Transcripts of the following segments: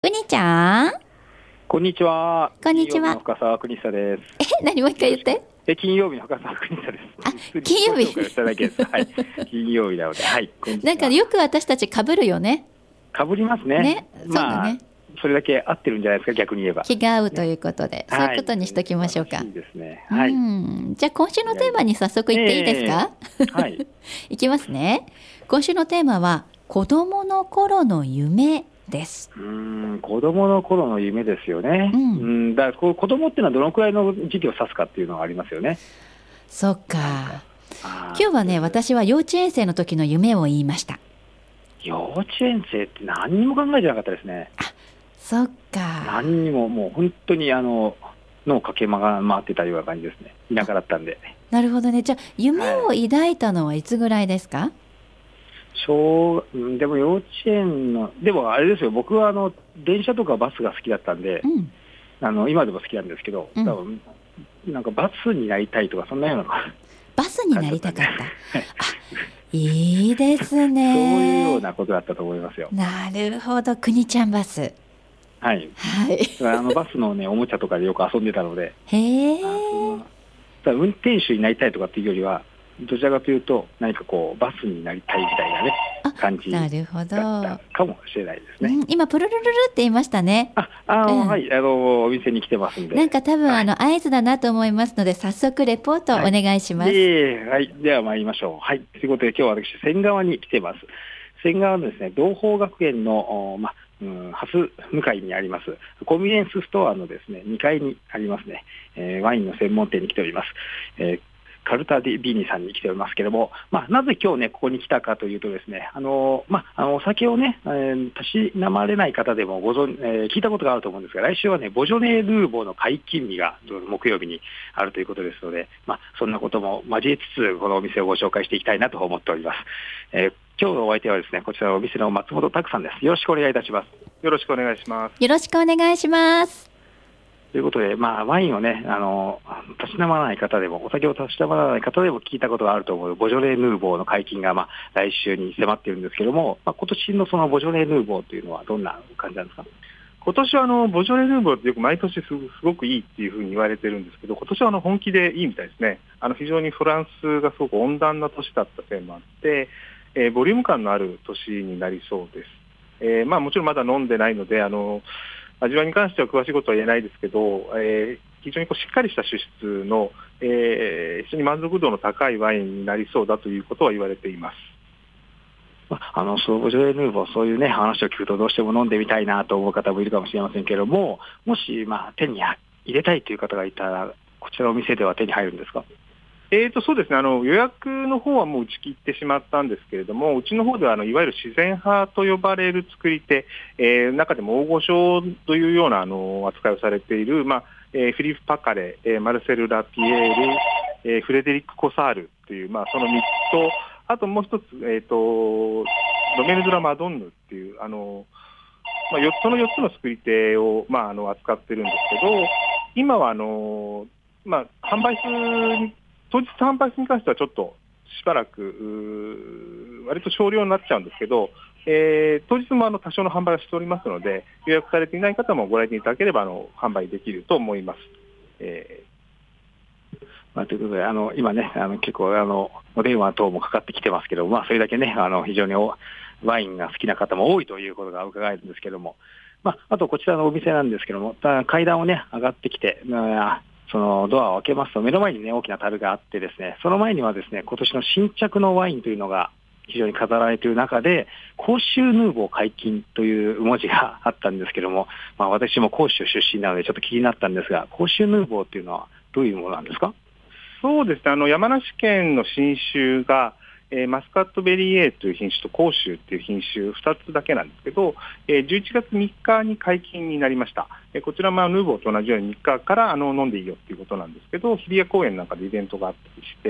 うにちゃん、 こんにちは。 こんにちは。 金曜日の深澤邦久です。 何もう一回言って。 金曜日の深澤邦久です。 金曜日自己紹介をしただけです。はい。金曜日なので、はい。こんにちは。 なんかよく私たち被るよね。 被りますね。 ね、そうだね。 それだけ合ってるんじゃないですか、逆に言えば。 気が合うということで、そういうことにしときましょうか。 いいですね。はい。 じゃあ今週のテーマに早速いっていいですか？ はい。 いきますね。今週のテーマは子供の頃の夢です。 子供の頃の夢ですよね。だから子供っていうのはどのくらいの時期を指すかっていうのがありますよね。 そっか。今日はね、私は幼稚園生の時の夢を言いました。 幼稚園生って何にも考えてなかったですね。 そっか。 何にも、もう本当に脳かけ回ってたような感じですね。田舎だったんで。 なるほどね。じゃあ夢を抱いたのはいつぐらいですか？ でも幼稚園の、でもあれですよ、僕は電車とかバスが好きだったんで、今でも好きなんですけど、多分なんかバスになりたいとか、そんなようなバスになりたかった。いいですね。 そういうようなことだったと思いますよ。 なるほど、くにちゃんバス。 はい。 はい。 バスのね、おもちゃとかでよく遊んでたので、 へえ。 運転手になりたいとかっていうよりは、どちらかというと、何かこう、バスになりたいみたいなね、感じだったかもしれないですね。 今、プルルルルって言いましたね。 はい、お店に来てますんで。 なんか多分、合図だなと思いますので、早速レポートをお願いします。 はい、では参りましょう。はい、ということで、今日は私、仙川に来てます。仙川のですね、同邦学園の、蓮向かいにあります、コンビニエンスストアのですね、2階にありますね、ワインの専門店に来ております。カルタ・ディビーニさんに来ておりますけれども、なぜ今日ね、ここに来たかというとですね、お酒をね、たしなまれない方でも聞いたことがあると思うんですが、来週はね、ボジョネールーボーの解禁日が木曜日にあるということですので、そんなことも交えつつ、このお店をご紹介していきたいなと思っております。今日のお相手はですね、こちらのお店の松本拓さんです。よろしくお願いいたします。 よろしくお願いします。 よろしくお願いします。 ということで、ワインをね、たしなまらない方でも、お酒をたしなまらない方でも聞いたことがあると思う、ボジョレ・ヌーボーの解禁が、来週に迫っているんですけども、今年のそのボジョレ・ヌーボーというのはどんな感じなんですか？ 今年はボジョレ・ヌーボーってよく毎年すごくいいっていうふうに言われてるんですけど、今年は本気でいいみたいですね。非常にフランスがすごく温暖な年だったせいもあって、ボリューム感のある年になりそうです。もちろんまだ飲んでないので、味わいに関しては詳しいことは言えないですけど、非常にしっかりした酒質の、非常に満足度の高いワインになりそうだということは言われています。 そうボジョレ・ヌーボー、そういうね、話を聞くとどうしても飲んでみたいなと思う方もいるかもしれませんけれども、もし、手に入れたいという方がいたら、こちらのお店では手に入るんですか？ そうですね、予約の方はもう打ち切ってしまったんですけれども、うちの方ではいわゆる自然派と呼ばれる作り手、中でも大御所というような扱いをされている、フィリップ・パカレ、マルセル・ラピエール、フレデリック・コサールという、その3つと、あともう一つ、ロメル・ドラ・マドンヌっていう、その4つの作り手を、扱ってるんですけど、今は販売数当日販売数に関してはちょっとしばらく割と少量になっちゃうんですけど、当日も多少の販売をしておりますので、予約されていない方もご来店いただければ販売できると思います。 ということで、今ね、結構お電話等もかかってきてますけど、それだけね、非常にワインが好きな方も多いということが伺えるんですけども、あとこちらのお店なんですけども、階段をね、上がってきて、そのドアを開けますと、目の前にね、大きな樽があってですね、その前にはですね、今年の新着のワインというのが非常に飾られている中で、甲州ヌーボー解禁という文字があったんですけども、私も甲州出身なのでちょっと気になったんですが、甲州ヌーボーというのはどういうものなんですか？ そうですね、山梨県の新酒が、マスカットベリー A という品種と甲州という品種2つだけなんですけど、11月3日に解禁になりました。こちらヌーボーと同じように3日から飲んでいいよということなんですけど、日比谷公園なんかでイベントがあったりして、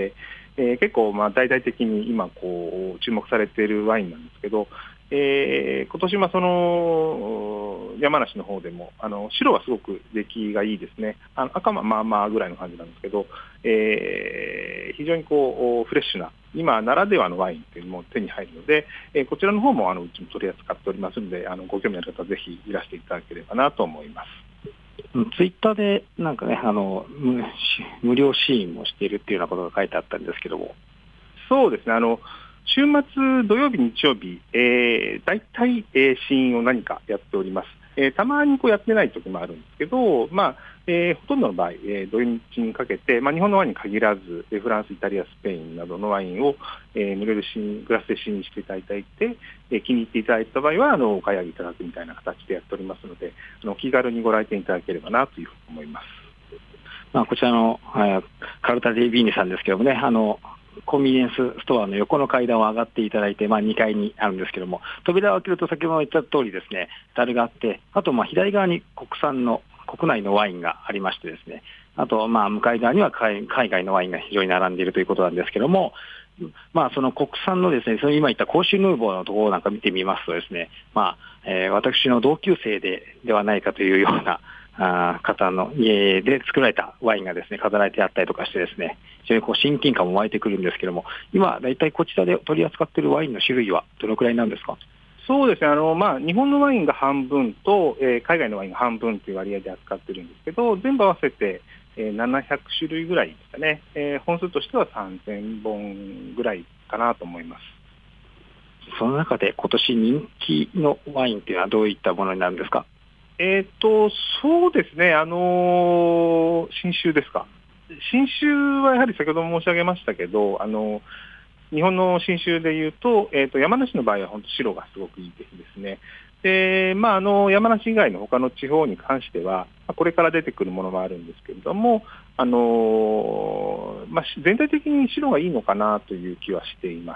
結構大々的に今注目されているワインなんですけど、今年その山梨の方でも白はすごく出来がいいですね。赤はぐらいの感じなんですけど、非常にフレッシュな今ならではのワインというのも手に入るので、こちらの方もうちも取り扱っておりますので、ご興味ある方はぜひいらしていただければなと思います。 ツイッターでなんかね、無料試飲もしているっていうようなことが書いてあったんですけども。 そうですね、週末、土曜日、日曜日、大体、試飲を何かやっております。たまにやってない時もあるんですけど、ほとんどの場合、土日にかけて、日本のワインに限らず、フランス、イタリア、スペインなどのワインを、無料でグラスで試飲していただいて、気に入っていただいた場合はお買い上げいただくみたいな形でやっておりますので、気軽にご来店いただければなというふうに思います。 こちらの、カルタ・デ・ビーニさんですけどもね、コンビニエンスストアの横の階段を上がっていただいて、2階にあるんですけども、扉を開けると先ほど言った通りですね、樽があって、あと左側に国内のワインがありましてですね、あと向かい側には海外のワインが非常に並んでいるということなんですけども、その国産のですね、今言ったコーシュヌーボーのところなんか見てみますとですね、私の同級生ではないかというような方の家で作られたワインがですね、飾られてあったりとかしてですね、非常に親近感も湧いてくるんですけども、今だいたいこちらで取り扱っているワインの種類はどのくらいなんですか？ そうですね、日本のワインが半分と、海外のワインが半分という割合で扱ってるんですけど、全部合わせて、700種類ぐらいですかね、本数としては3000本ぐらいかなと思います。 その中で今年人気のワインというのはどういったものになるんですか？ そうですね、新酒ですか。新酒はやはり先ほども申し上げましたけど、日本の新酒でいうと、山梨の場合は本当白がすごくいいですね。で、山梨以外の他の地方に関しては、これから出てくるものもあるんですけれども、全体的に白がいいのかなという気はしています。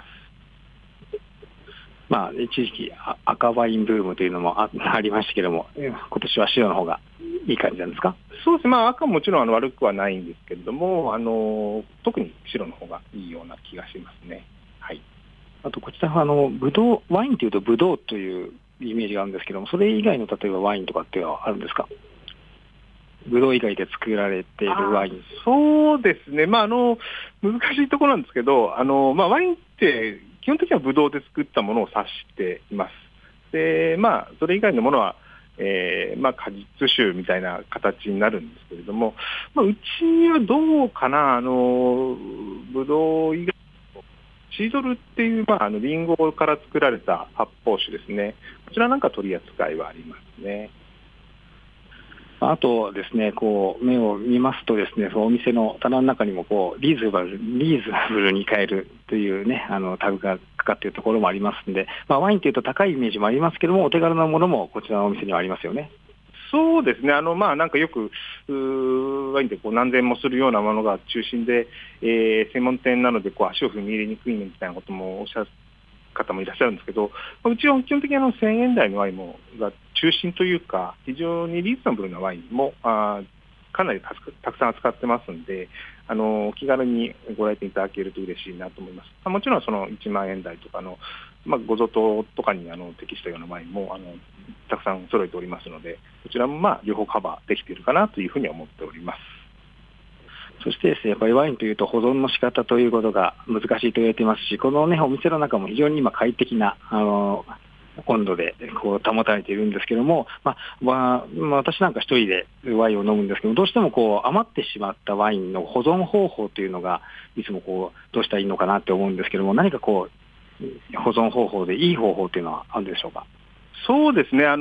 一時期赤ワインブームというのも ありましたけども、今年は白の方がいい感じなんですか？ そうですね、赤ももちろん悪くはないんですけれども、特に白の方がいいような気がしますね。はい。 あとこちらはブドウ、ワインというとブドウというイメージがあるんですけども、それ以外の例えばワインとかっていうのはあるんですか？ブドウ以外で作られているワイン。 そうですね、難しいところなんですけど、ワインって基本的にはブドウで作ったものを指しています。で、それ以外のものは、果実酒みたいな形になるんですけれども、うちはどうかな、ブドウ以外のシードルっていう、リンゴから作られた発泡酒ですね。こちらなんか取り扱いはありますね。 あとですね、目を見ますとですね、そのお店の棚の中にもリーズナブルに買えるというね、タグがかかっているところもありますので、ワインというと高いイメージもありますけども、お手軽なものもこちらのお店にはありますよね。 そうですね、なんかよくワインで何千もするようなものが中心で、専門店なので足を踏み入れにくいみたいなこともおっしゃる方もいらっしゃるんですけど、うちは基本的に1000円台のワインが中心というか、非常にリーズナブルなワインもかなりたくさん扱ってますんで、気軽にご来店いただけると嬉しいなと思います。もちろんその1万円台とかの、ご贈答とかに適したようなワインもたくさん揃えておりますので、こちらも両方カバーできているかなというふうに思っております。 そしてですね、やっぱりワインというと保存の仕方ということが難しいと言われていますし、このね、お店の中も非常に今快適な、温度で保たれているんですけども、私なんか一人でワインを飲むんですけど、どうしても余ってしまったワインの保存方法というのがいつもどうしたらいいのかなって思うんですけども、何か保存方法でいい方法というのはあるんでしょうか？ そうですね、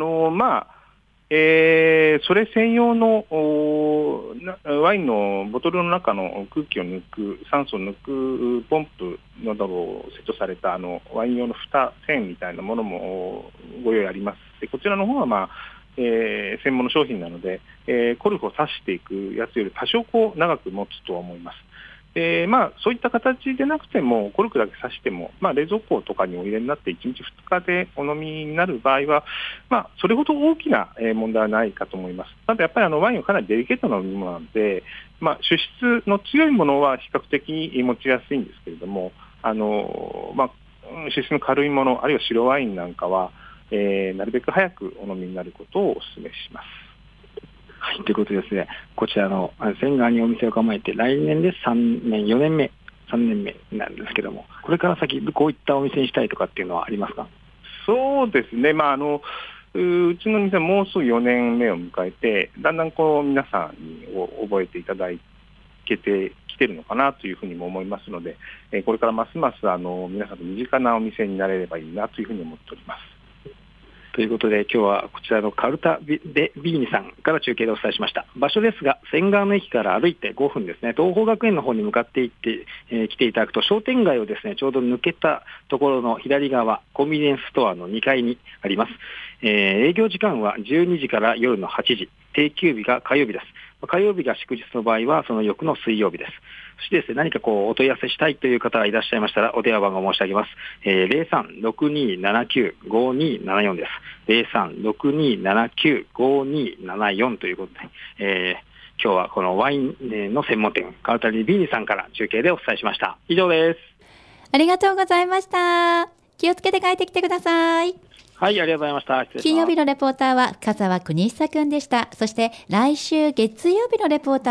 それ専用のワインのボトルの中の空気を抜く、酸素を抜くポンプなどを設置されたワイン用の蓋、栓みたいなものもご用意あります。でこちらの方は、専門の商品なので、コルクを刺していくやつより多少長く持つとは思います。そういった形でなくても、コルクだけ刺しても、冷蔵庫とかにお入れになって1日2日でお飲みになる場合は、それほど大きな問題はないかと思います。ただやっぱりワインはかなりデリケートな飲み物なので、酒質の強いものは比較的持ちやすいんですけれども、酒質の軽いもの、あるいは白ワインなんかは、なるべく早くお飲みになることをお勧めします。 はい、ということでですね、こちらの仙川にお店を構えて来年で3年目なんですけども、 これから先、こういったお店にしたいとかっていうのはありますか？ そうですね、うちの店はもうすぐ4年目を迎えて、だんだん皆さんに覚えていただけてきてるのかなというふうにも思いますので、これからますます皆さんの身近なお店になれればいいなというふうに思っております。 ということで、今日はこちらのカルタビーニさんから中継でお伝えしました。場所ですが、仙川の駅から歩いて5分ですね、東邦学園の方に向かっていって、来ていただくと、商店街をですね、ちょうど抜けたところの左側、コンビニエンスストアの2階にあります。営業時間は12時から夜の8時、定休日が火曜日です。火曜日が祝日の場合は、その翌の水曜日です。そしてですね、何かお問い合わせしたいという方がいらっしゃいましたら、お電話番号申し上げます。03-6279-5274 です。03-6279-5274 ということで、今日はこのワインの専門店、カルタリビーニさんから中継でお伝えしました。以上です。 ありがとうございました。気をつけて帰ってきてください。 はい、ありがとうございました。失礼します。 金曜日のレポーターは笠和邦久くんでした。そして来週月曜日のレポーター